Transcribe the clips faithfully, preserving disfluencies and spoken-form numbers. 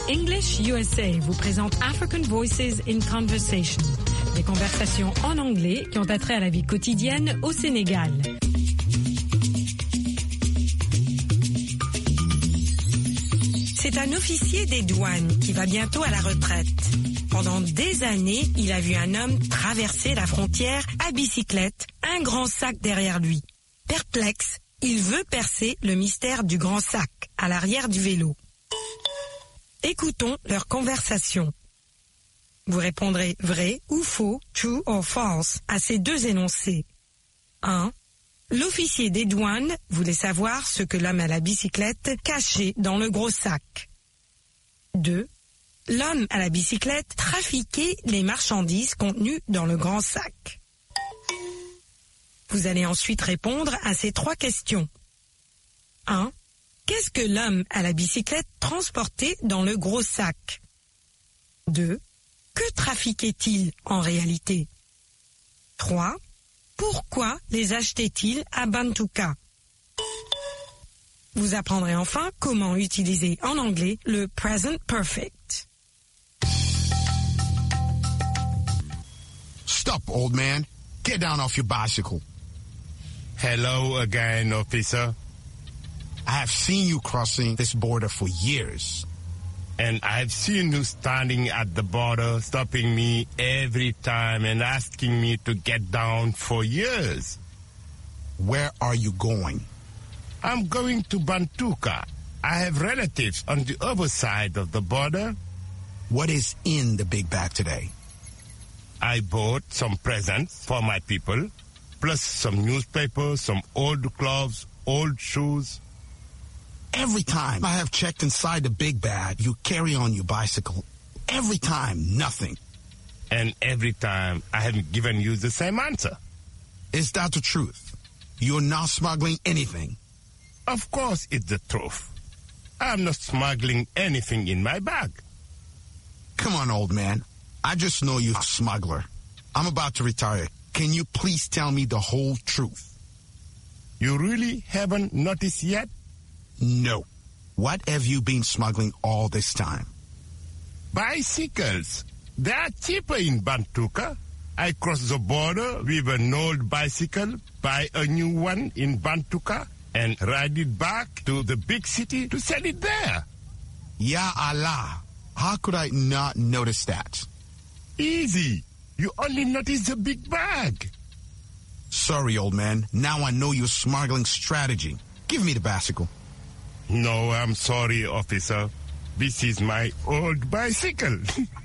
English U S A vous présente African Voices in Conversation, des conversations en anglais qui ont attrait à la vie quotidienne au Sénégal. C'est un officier des douanes qui va bientôt à la retraite. Pendant des années, il a vu un homme traverser la frontière à bicyclette, un grand sac derrière lui. Perplexe, il veut percer le mystère du grand sac à l'arrière du vélo. Écoutons leur conversation. Vous répondrez vrai ou faux, true or false, à ces deux énoncés. un. L'officier des douanes voulait savoir ce que l'homme à la bicyclette cachait dans le gros sac. deux. L'homme à la bicyclette trafiquait les marchandises contenues dans le grand sac. Vous allez ensuite répondre à ces trois questions. un. Qu'est-ce que l'homme à la bicyclette transportait dans le gros sac? deux. Que trafiquait-il en réalité? trois. Pourquoi les achetait-il à Bantuka? Vous apprendrez enfin comment utiliser en anglais le present perfect. Stop, old man. Get down off your bicycle. Hello again, officer. I have seen you crossing this border for years. And I've seen you standing at the border, stopping me every time and asking me to get down for years. Where are you going? I'm going to Bantuka. I have relatives on the other side of the border. What is in the big bag today? I bought some presents for my people, plus some newspapers, some old clothes, old shoes. Every time I have checked inside the big bag, you carry on your bicycle. Every time, nothing. And every time, I have given you the same answer. Is that the truth? You're not smuggling anything? Of course it's the truth. I'm not smuggling anything in my bag. Come on, old man. I just know you're a smuggler. I'm about to retire. Can you please tell me the whole truth? You really haven't noticed yet? No. What have you been smuggling all this time? Bicycles. They are cheaper in Bantuka. I cross the border with an old bicycle, buy a new one in Bantuka, and ride it back to the big city to sell it there. Ya Allah. How could I not notice that? Easy. You only notice the big bag. Sorry, old man. Now I know your smuggling strategy. Give me the bicycle. No, I'm sorry, officer. This is my old bicycle.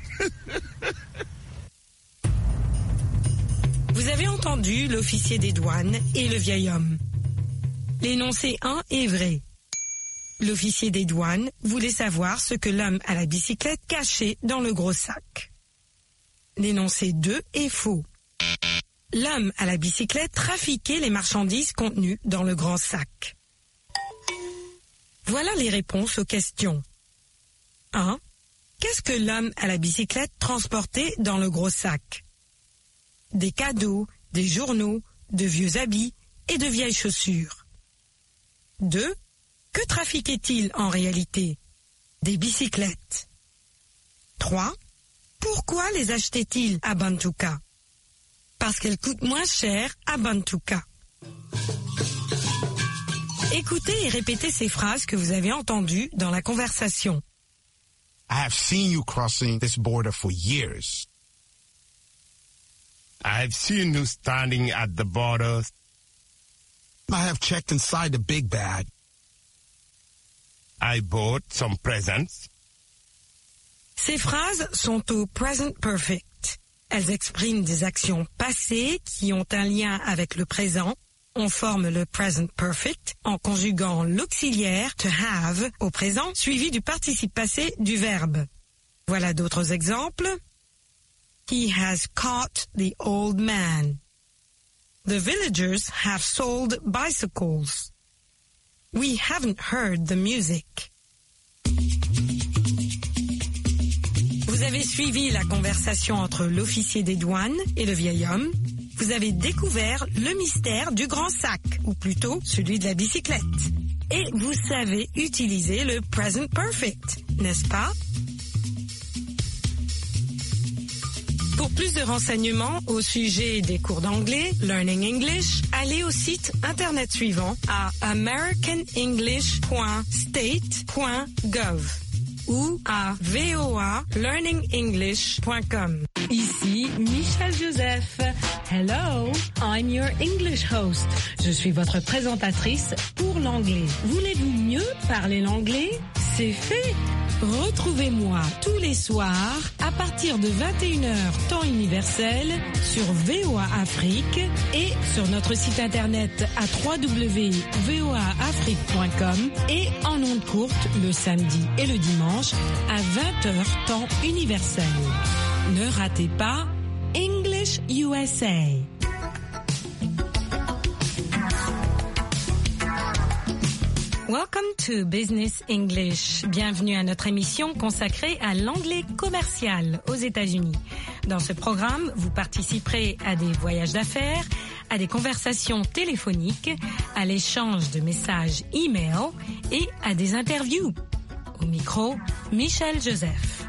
Vous avez entendu l'officier des douanes et le vieil homme. L'énoncé un est vrai. L'officier des douanes voulait savoir ce que l'homme à la bicyclette cachait dans le gros sac. L'énoncé deux est faux. L'homme à la bicyclette trafiquait les marchandises contenues dans le grand sac. Voilà les réponses aux questions. un. Qu'est-ce que l'homme à la bicyclette transportait dans le gros sac? Des cadeaux, des journaux, de vieux habits et de vieilles chaussures. deux. Que trafiquait-il en réalité? Des bicyclettes. trois. Pourquoi les achetait-il à Bantuka? Parce qu'elles coûtent moins cher à Bantuka. Écoutez et répétez ces phrases que vous avez entendues dans la conversation. I have seen you crossing this border for years. I've seen you standing at the border. I have checked inside the big bag. I bought some presents. Ces phrases sont au present perfect. Elles expriment des actions passées qui ont un lien avec le présent. On forme le present perfect en conjuguant l'auxiliaire to have au présent suivi du participe passé du verbe. Voilà d'autres exemples. He has caught the old man. The villagers have sold bicycles. We haven't heard the music. Vous avez suivi la conversation entre l'officier des douanes et le vieil homme. Vous avez découvert le mystère du grand sac, ou plutôt celui de la bicyclette. Et vous savez utiliser le present perfect, n'est-ce pas? Pour plus de renseignements au sujet des cours d'anglais, Learning English, allez au site internet suivant à american english point state point gov ou à v o a learning english point com. Ici Michel Joseph. Hello, I'm your English host. Je suis votre présentatrice pour l'anglais. Voulez-vous mieux parler l'anglais? C'est fait. Retrouvez-moi tous les soirs à partir de vingt et une heures temps universel sur V O A Afrique et sur notre site internet à w w w point v o a afrique point com et en ondes courtes le samedi et le dimanche à vingt heures temps universel. Ne ratez pas English U S A. Welcome to Business English. Bienvenue à notre émission consacrée à l'anglais commercial aux États-Unis. Dans ce programme, vous participerez à des voyages d'affaires, à des conversations téléphoniques, à l'échange de messages e-mail et à des interviews. Au micro, Michel Joseph.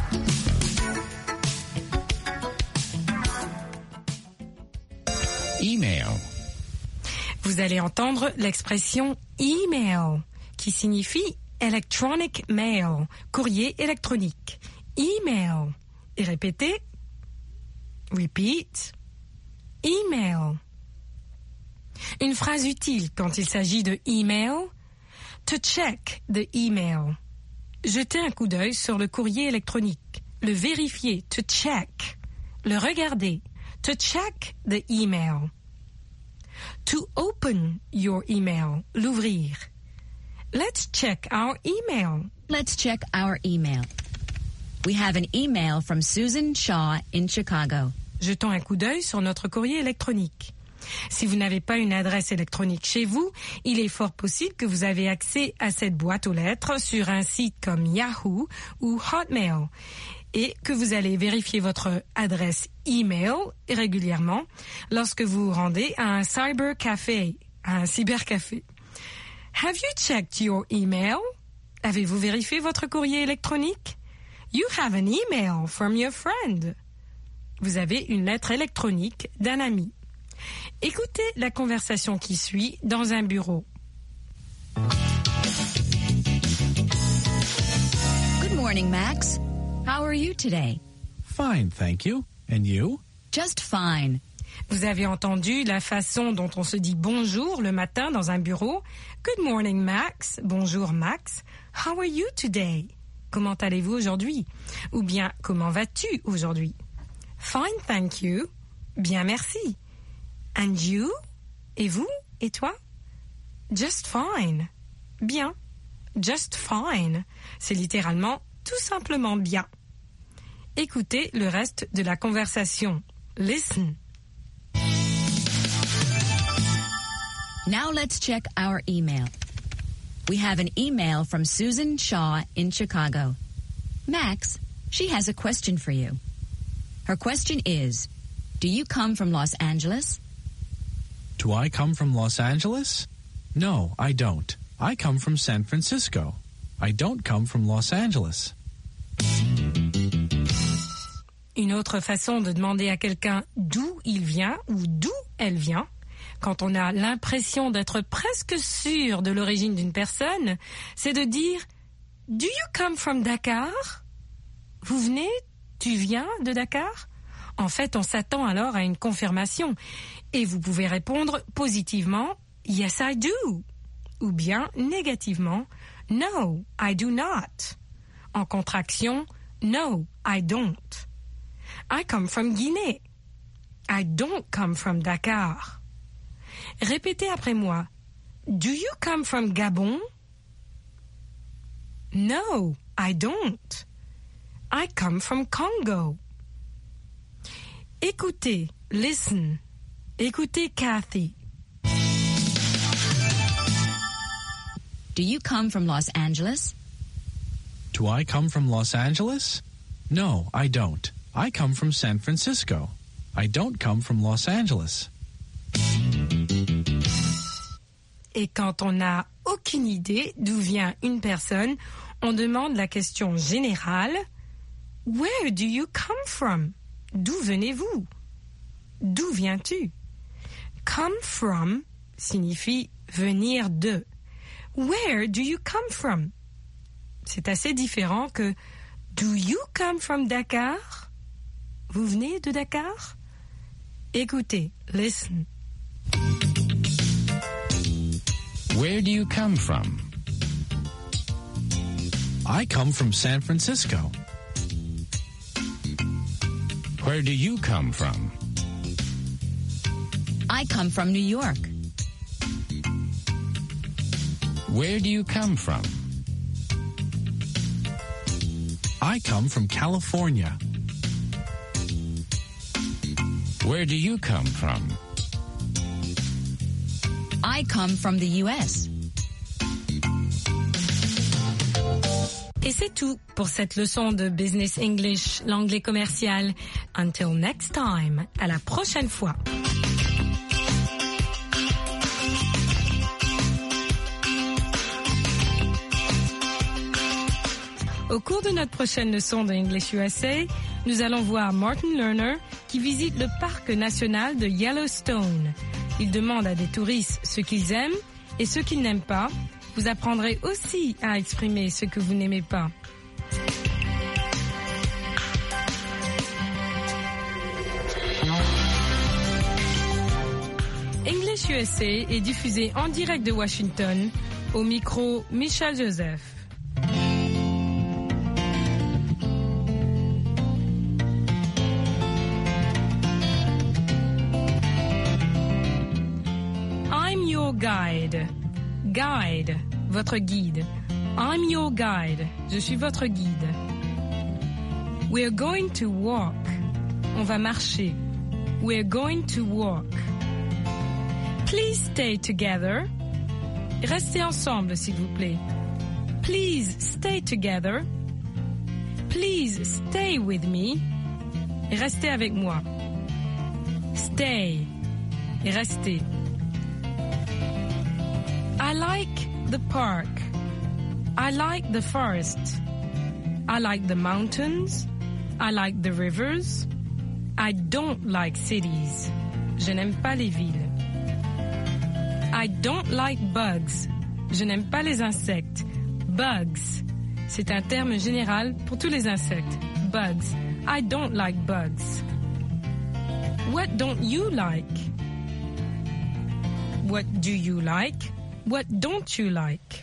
Email. Vous allez entendre l'expression email, qui signifie electronic mail, courrier électronique. Email. Et répétez. Repeat. Email. Une phrase utile quand il s'agit de email. To check the email. Jeter un coup d'œil sur le courrier électronique. Le vérifier. To check. Le regarder. To check the email. To open your email, l'ouvrir. Let's check our email. Let's check our email. We have an email from Susan Shaw in Chicago. Jetons un coup d'œil sur notre courrier électronique. Si vous n'avez pas une adresse électronique chez vous, il est fort possible que vous avez accès à cette boîte aux lettres sur un site comme Yahoo ou Hotmail et que vous allez vérifier votre adresse email régulièrement lorsque vous vous rendez à un cybercafé, à un cybercafé. Have you checked your email? Avez-vous vérifié votre courrier électronique? You have an email from your friend. Vous avez une lettre électronique d'un ami. Écoutez la conversation qui suit dans un bureau. Good morning, Max. How are you today? Fine, thank you. And you? Just fine. Vous avez entendu la façon dont on se dit bonjour le matin dans un bureau. Good morning, Max. Bonjour, Max. How are you today? Comment allez-vous aujourd'hui? Ou bien, comment vas-tu aujourd'hui? Fine, thank you. Bien, merci. And you? Et vous? Et toi? Just fine. Bien. Just fine. C'est littéralement tout simplement bien. Écoutez le reste de la conversation. Listen. Now let's check our email. We have an email from Susan Shaw in Chicago. Max, she has a question for you. Her question is, do you come from Los Angeles? Do I come from Los Angeles? No, I don't. I come from San Francisco. I don't come from Los Angeles. Une autre façon de demander à quelqu'un d'où il vient ou d'où elle vient, quand on a l'impression d'être presque sûr de l'origine d'une personne, c'est de dire « Do you come from Dakar ?» Vous venez, tu viens de Dakar? En fait, on s'attend alors à une confirmation et vous pouvez répondre positivement « Yes, I do » ou bien négativement « No, I do not ». En contraction « No, I don't ». I come from Guinée. I don't come from Dakar. Répétez après moi. Do you come from Gabon? No, I don't. I come from Congo. Écoutez, listen. Écoutez Kathy. Do you come from Los Angeles? Do I come from Los Angeles? No, I don't. I come from San Francisco. I don't come from Los Angeles. Et quand on n'a aucune idée d'où vient une personne, on demande la question générale « Where do you come from ?» d'où venez-vous? D'où viens-tu? Come from signifie venir de. Where do you come from? C'est assez différent que do you come from Dakar? Vous venez de Dakar? Écoutez, listen. Where do you come from? I come from San Francisco. Where do you come from? I come from New York. Where do you come from? I come from California. Where do you come from? I come from the U S. Et c'est tout pour cette leçon de Business English, l'anglais commercial. Until next time, à la prochaine fois. Au cours de notre prochaine leçon de English U S A, nous allons voir Martin Lerner qui visite le parc national de Yellowstone. Il demande à des touristes ce qu'ils aiment et ce qu'ils n'aiment pas. Vous apprendrez aussi à exprimer ce que vous n'aimez pas. English U S A est diffusé en direct de Washington. Au micro, Michel Joseph. I'm your guide. Guide, votre guide. I'm your guide. Je suis votre guide. We're going to walk. On va marcher. We're going to walk. Please stay together. Restez ensemble, s'il vous plaît. Please stay together. Please stay with me. Restez avec moi. Stay. Restez. I like the park. I like the forest. I like the mountains. I like the rivers. I don't like cities. Je n'aime pas les villes. I don't like bugs. Je n'aime pas les insectes. Bugs. C'est un terme général pour tous les insectes. Bugs. I don't like bugs. What don't you like? What do you like? What don't you like?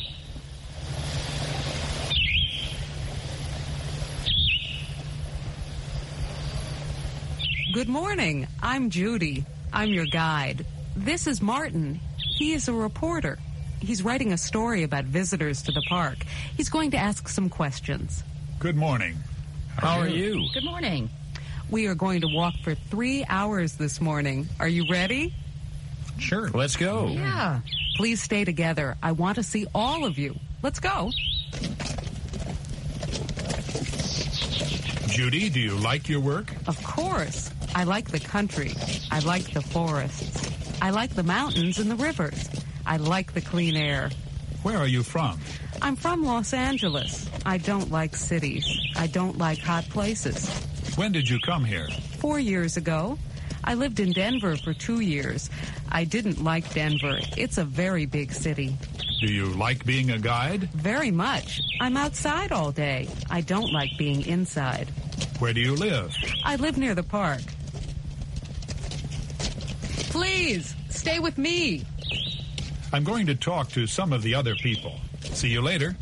Good morning. I'm Judy. I'm your guide. This is Martin. He is a reporter. He's writing a story about visitors to the park. He's going to ask some questions. Good morning. How are you? Good morning. We are going to walk for three hours this morning. Are you ready? Sure. Let's go. Yeah. Please stay together. I want to see all of you. Let's go. Judy, do you like your work? Of course. I like the country. I like the forests. I like the mountains and the rivers. I like the clean air. Where are you from? I'm from Los Angeles. I don't like cities. I don't like hot places. When did you come here? Four years ago. I lived in Denver for two years. I didn't like Denver. It's a very big city. Do you like being a guide? Very much. I'm outside all day. I don't like being inside. Where do you live? I live near the park. Please, stay with me. I'm going to talk to some of the other people. See you later.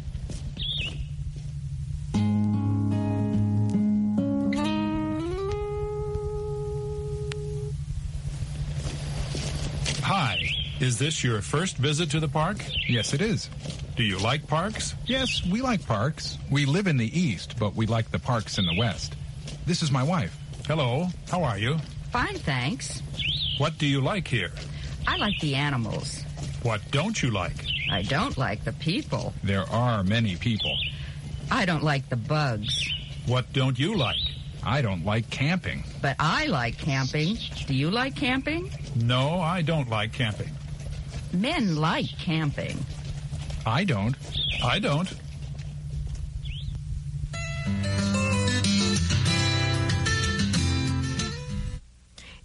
Hi. Is this your first visit to the park? Yes, it is. Do you like parks? Yes, we like parks. We live in the east, but we like the parks in the west. This is my wife. Hello. How are you? Fine, thanks. What do you like here? I like the animals. What don't you like? I don't like the people. There are many people. I don't like the bugs. What don't you like? I don't like camping. But I like camping. Do you like camping? No, I don't like camping. Men like camping. I don't. I don't.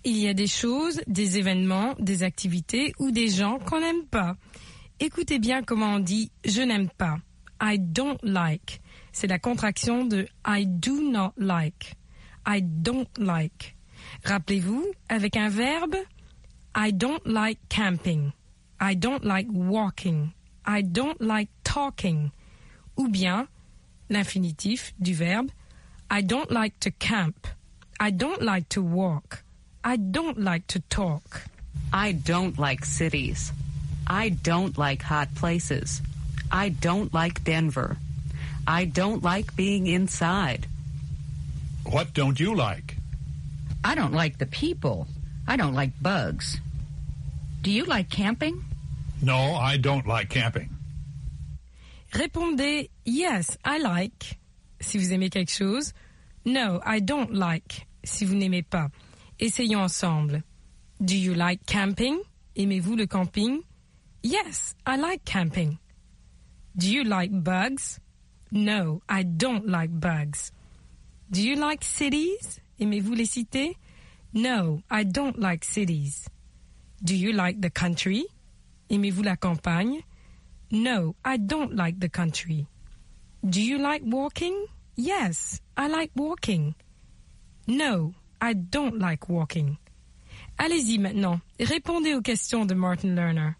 Il y a des choses, des événements, des activités ou des gens qu'on n'aime pas. Écoutez bien comment on dit « je n'aime pas ». I don't like. C'est la contraction de I do not like. I don't like. Rappelez-vous, avec un verbe, I don't like camping. I don't like walking. I don't like talking. Ou bien, l'infinitif du verbe, I don't like to camp. I don't like to walk. I don't like to talk. I don't like cities. I don't like hot places. I don't like Denver. I don't like being inside. What don't you like? I don't like the people. I don't like bugs. Do you like camping? No, I don't like camping. Répondez yes, I like si vous aimez quelque chose. No, I don't like si vous n'aimez pas. Essayons ensemble. Do you like camping? Aimez-vous le camping? Yes, I like camping. Do you like bugs? No, I don't like bugs. Do you like cities? Aimez-vous les cités? No, I don't like cities. Do you like the country? Aimez-vous la campagne? No, I don't like the country. Do you like walking? Yes, I like walking. No, I don't like walking. Allez-y maintenant, répondez aux questions de Martin Lerner.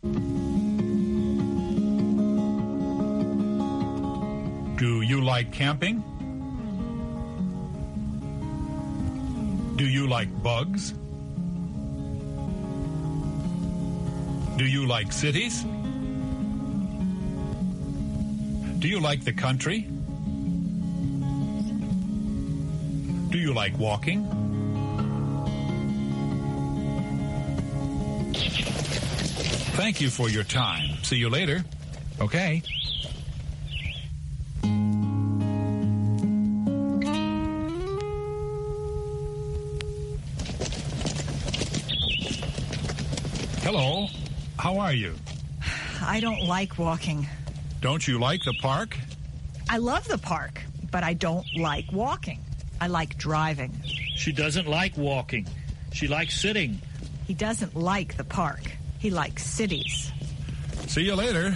Do you like camping? Do you like bugs? Do you like cities? Do you like the country? Do you like walking? Thank you for your time. See you later. Okay. Hello. How are you? I don't like walking. Don't you like the park? I love the park, but I don't like walking. I like driving. She doesn't like walking. She likes sitting. He doesn't like the park. He likes cities. See you later.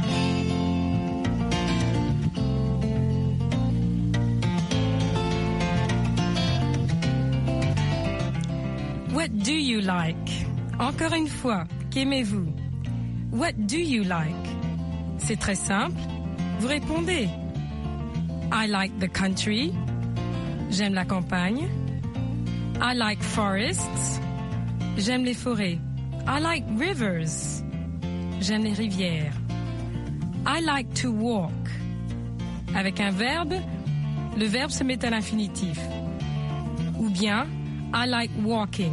What do you like? Encore une fois, qu'aimez-vous? What do you like? C'est très simple. Vous répondez. I like the country. J'aime la campagne. I like forests. J'aime les forêts. I like rivers. J'aime les rivières. I like to walk. Avec un verbe, le verbe se met à l'infinitif. Ou bien, I like walking.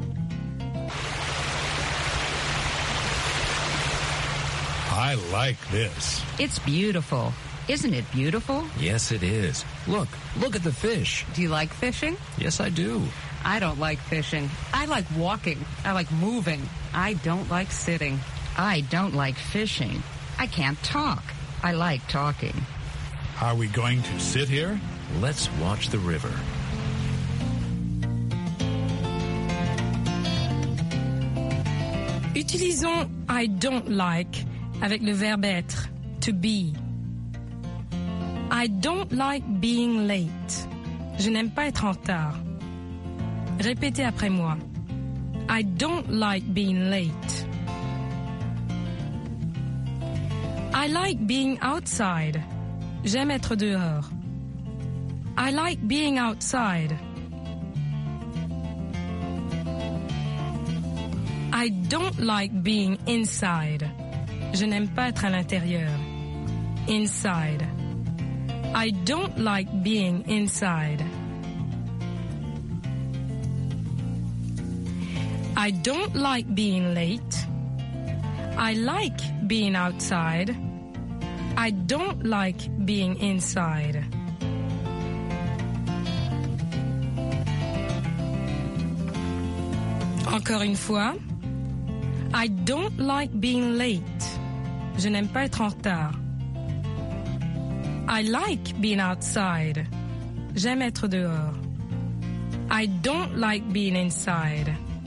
I like this. It's beautiful. Isn't it beautiful? Yes, it is. Look, look at the fish. Do you like fishing? Yes, I do. I don't like fishing. I like walking. I like moving. I don't like sitting. I don't like fishing. I can't talk. I like talking. Are we going to sit here? Let's watch the river. Utilisons I don't like avec le verbe être, to be. I don't like being late. Je n'aime pas être en retard. Répétez après moi. I don't like being late. I like being outside. J'aime être dehors. I like being outside. I don't like being inside. Je n'aime pas être à l'intérieur. Inside. I don't like being inside. I don't like being late. I like being outside. I don't like being inside. Encore une fois. I don't like being late. Je n'aime pas être en retard. I like being outside. J'aime être dehors. I don't like being inside.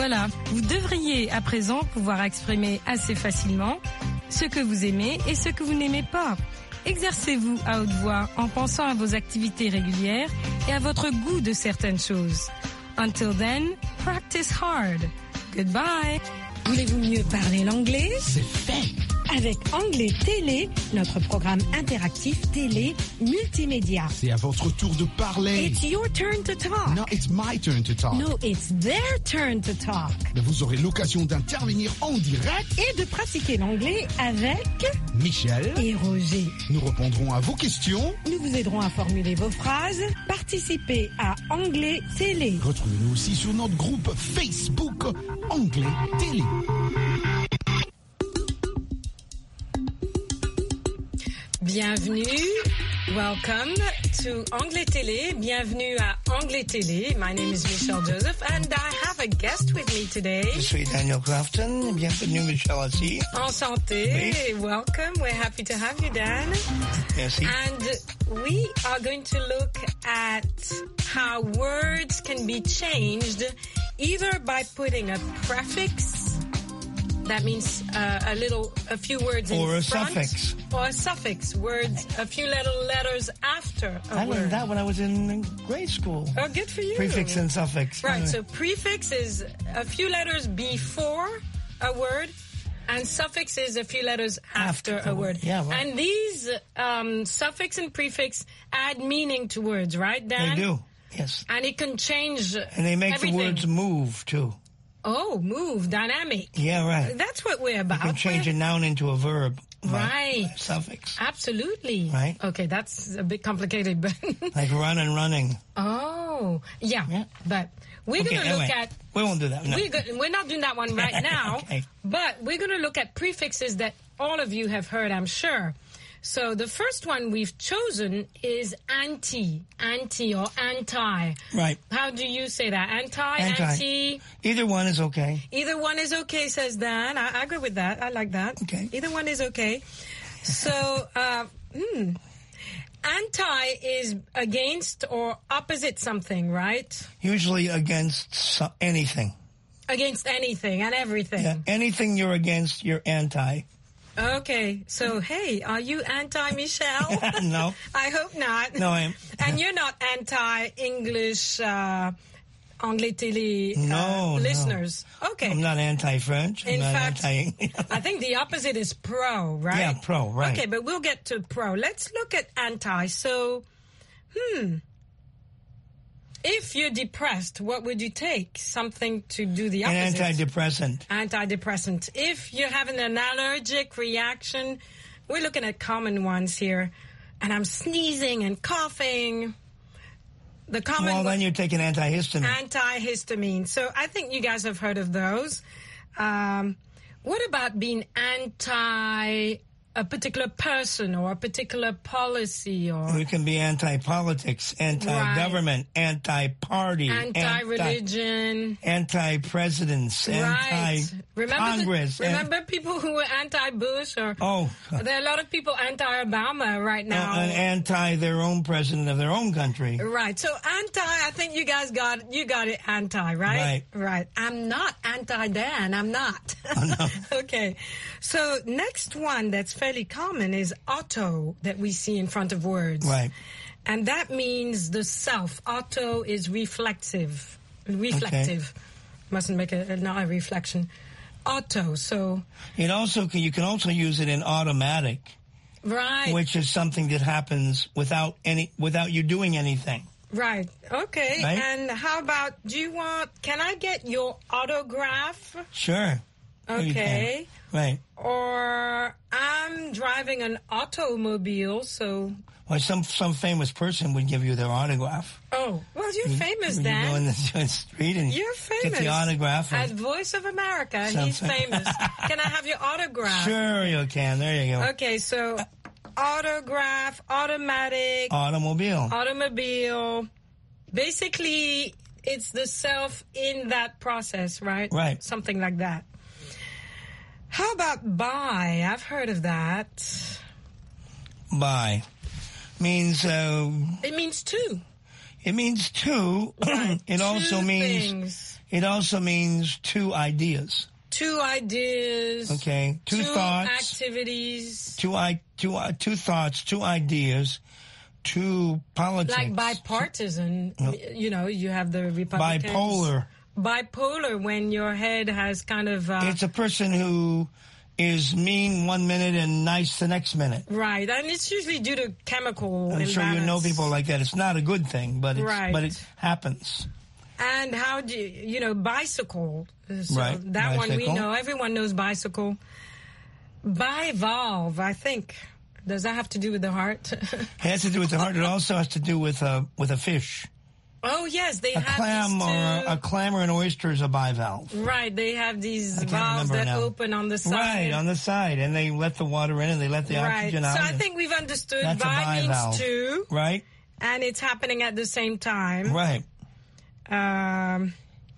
Voilà, vous devriez à présent pouvoir exprimer assez facilement ce que vous aimez et ce que vous n'aimez pas. Exercez-vous à haute voix en pensant à vos activités régulières et à votre goût de certaines choses. Until then, practice hard. Goodbye. Voulez-vous mieux parler l'anglais? C'est fait. Avec Anglais Télé, notre programme interactif télé multimédia. C'est à votre tour de parler. It's your turn to talk. No, it's my turn to talk. No, it's their turn to talk. Mais vous aurez l'occasion d'intervenir en direct et de pratiquer l'anglais avec Michel et Roger. Nous répondrons à vos questions. Nous vous aiderons à formuler vos phrases. Participez à Anglais Télé. Retrouvez-nous aussi sur notre groupe Facebook Anglais Télé. Bienvenue, welcome to Anglais Télé. Bienvenue à Anglais Télé. My name is Michelle Joseph and I have a guest with me today. Je suis Daniel Crafton. Bienvenue, Michelle aussi. Enchanté. Oui. Welcome. We're happy to have you, Dan. Merci. And we are going to look at how words can be changed either by putting a prefix. That means uh, a little, a few words in or a front, suffix. Or a suffix, words, a few little letters after a I word. learned that when I was in grade school. Oh, good for you. Prefix and suffix. Right, so prefix is a few letters before a word, and suffix is a few letters after, after a word. Yeah, right. And these um, suffix and prefix add meaning to words, right, Dan? They do, yes. And it can change And they make everything. the words move, too. Oh, move, dynamic. Yeah, right. That's what we're about. You can change we're... a noun into a verb. Right. By suffix. Absolutely. Right. Okay, that's a bit complicated, but... like run and running. Oh, yeah. yeah. But we're okay, going to anyway, look at... We won't do that. No. We're, go- we're not doing that one right now, okay. But we're going to look at prefixes that all of you have heard, I'm sure. So the first one we've chosen is anti, anti or anti. Right. How do you say that? Anti, anti. anti? Either one is okay. Either one is okay, says Dan. I, I agree with that. I like that. Okay. Either one is okay. So, uh, hmm. Anti is against or opposite something, right? Usually against so- anything. Against anything and everything. Yeah, anything you're against, you're anti. Okay, so hey, are you anti-Michelle? No. I hope not. No, I am. And you're not anti-English, uh, Anglais Télé uh, no, listeners? No. Okay. I'm not anti-French. I'm In not fact, anti- I think the opposite is pro, right? Yeah, pro, right. Okay, but we'll get to pro. Let's look at anti. So, hmm. If you're depressed, what would you take? Something to do the opposite. An antidepressant. Antidepressant. If you're having an allergic reaction, we're looking at common ones here. And I'm sneezing and coughing. The common Well, then one, you take an antihistamine. Antihistamine. So I think you guys have heard of those. Um, what about being anti a particular person or a particular policy? Or We can be anti-politics, anti-government, right. anti-party, anti-religion, anti-presidents, right. anti-Congress. Remember, the, remember people who were anti-Bush? Or oh, there are a lot of people anti-Obama right now. Uh, and anti their own president of their own country. Right. So anti, I think you guys got you got it anti, right? Right. Right. I'm not anti-Dan. I'm not. Oh, no. Okay. So next one that's fairly common is auto that we see in front of words. Right. And that means the self. Auto is reflexive. Reflective. Okay. Mustn't make a, not a reflection. Auto. So it also can, you can also use it in automatic. Right. Which is something that happens without any without you doing anything. Right. Okay. Right? And how about, do you want, can I get your autograph? Sure. Okay. Right. Or I'm driving an automobile, so... Well, some some famous person would give you their autograph. Oh, well, you're you, famous, you Dan. You go in the, in the street and you're famous. Get the autograph. At Voice of America, and he's famous. Can I have your autograph? Sure you can. There you go. Okay, so autograph, automatic... Automobile. Automobile. Basically, it's the self in that process, right? Right. Something like that. How about buy? I've heard of that. Buy. Means... Uh, it means two. It means two. Right. It two also means... things. It also means two ideas. Two ideas. Okay. Two, two thoughts. activities. Two, I, two, uh, two thoughts, two ideas, two politics. Like bipartisan. No. You know, you have the Republicans. Bipolar. Bipolar, when your head has kind of... Uh, it's a person who is mean one minute and nice the next minute. Right, and it's usually due to chemical I'm imbalance. sure you know people like that. It's not a good thing, but it's, right. but it happens. And how do you, you know, bicycle. So right. That bicycle. one we know. Everyone knows bicycle. Bivalve, I think. Does that have to do with the heart? It has to do with the heart. It also has to do with a, with a fish. Oh, yes, they a have clam these or a, a clam or an oyster is a bivalve. Right, they have these valves that now. open on the side. Right, on the side, and they let the water in and they let the right. oxygen out. So I think we've understood That's bi means two. Right. And it's happening at the same time. Right. Um.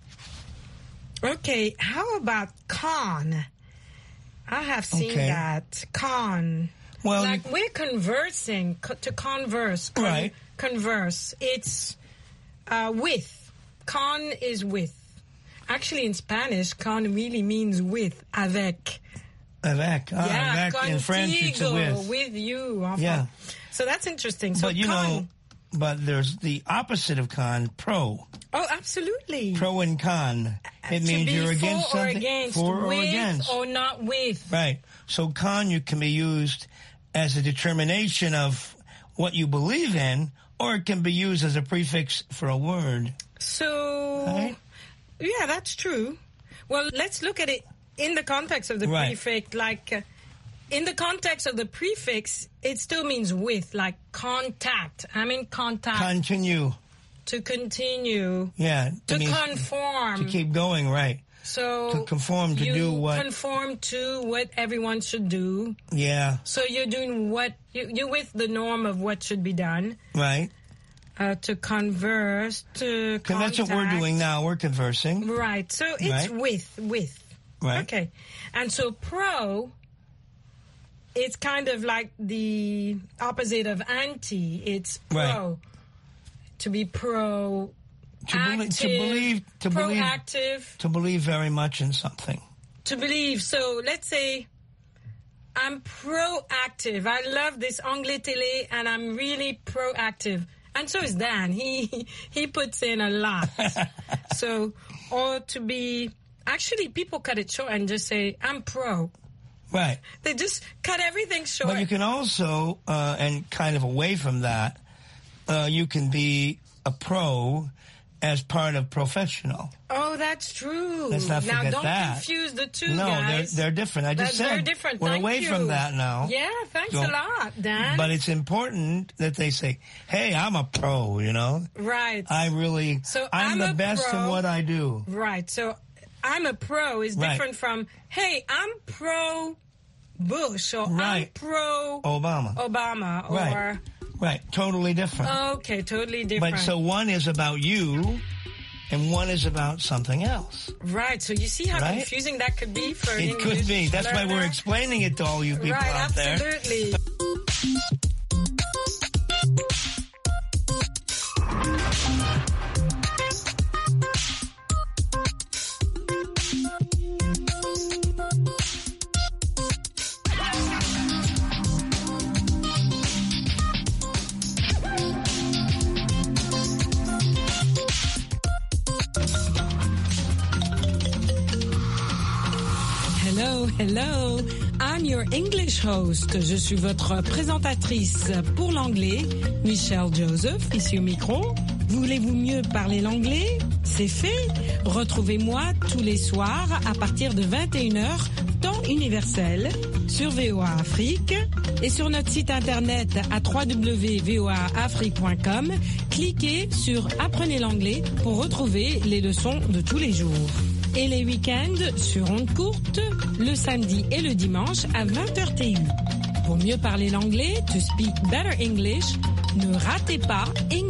Okay, how about con? I have seen okay. that. Con. Well, like we're conversing, co- to converse. Con- right. Converse. It's uh, with. Con is with. Actually, in Spanish, con really means with, avec. Avec. Ah, yeah, avec. In French, it's a with. With you. Enfin. Yeah. So that's interesting. So but you con, know, but there's the opposite of con, pro. Oh, absolutely. Pro and con. It to means be you're against for something. Or against, for or with against. Or not with. Right. So con you can be used as a determination of what you believe in, or it can be used as a prefix for a word. So, right? Yeah, that's true. Well, let's look at it in the context of the right. prefix. Like, uh, in the context of the prefix, it still means with, like contact. I mean contact. Continue. To continue. Yeah. To conform. To keep going, right. So to conform, to you do what? Conform to what everyone should do. Yeah. So you're doing what, you, you're with the norm of what should be done. Right. Uh, to converse, to contact. That's what we're doing now. We're conversing. Right. So it's right. with, with. Right. Okay. And so pro, it's kind of like the opposite of anti. It's pro. Right. To be pro. To, active, be, to believe, to proactive, believe, to believe very much in something. To believe. So let's say I'm proactive. I love this Anglais Télé, and I'm really proactive. And so is Dan. He he puts in a lot. So, or to be actually, people cut it short and just say I'm pro. Right. They just cut everything short. But you can also, uh, and kind of away from that, uh, you can be a pro as part of professional. Oh, that's true. Let's not forget now, don't that. confuse the two, no, guys. No, they're, they're different. I just they're said they're different. we're Thank away you. from that now. Yeah, thanks so, a lot, Dan. But it's important that they say, hey, I'm a pro, you know? Right. I really, so I'm, I'm the best pro. in what I do. Right. So I'm a pro is different right. from, hey, I'm pro Bush or right. I'm pro Obama. Obama or... Right. Right, totally different. Okay, totally different. But so one is about you, and one is about something else. Right, so you see how right? confusing that could be for an It English could be. That's learner? why we're explaining it to all you people right, out there. Right, absolutely. Hello, hello. I'm your English host. Je suis votre présentatrice pour l'anglais, Michelle Joseph, ici au micro. Voulez-vous mieux parler l'anglais? C'est fait. Retrouvez-moi tous les soirs à partir de vingt et une heures, temps universel, sur V O A Afrique et sur notre site internet à w w w point v o a afrique point com. Cliquez sur Apprenez l'anglais pour retrouver les leçons de tous les jours. Et les week-ends sur ondes courtes, le samedi et le dimanche à vingt heures T U. Pour mieux parler l'anglais, to speak better English, ne ratez pas English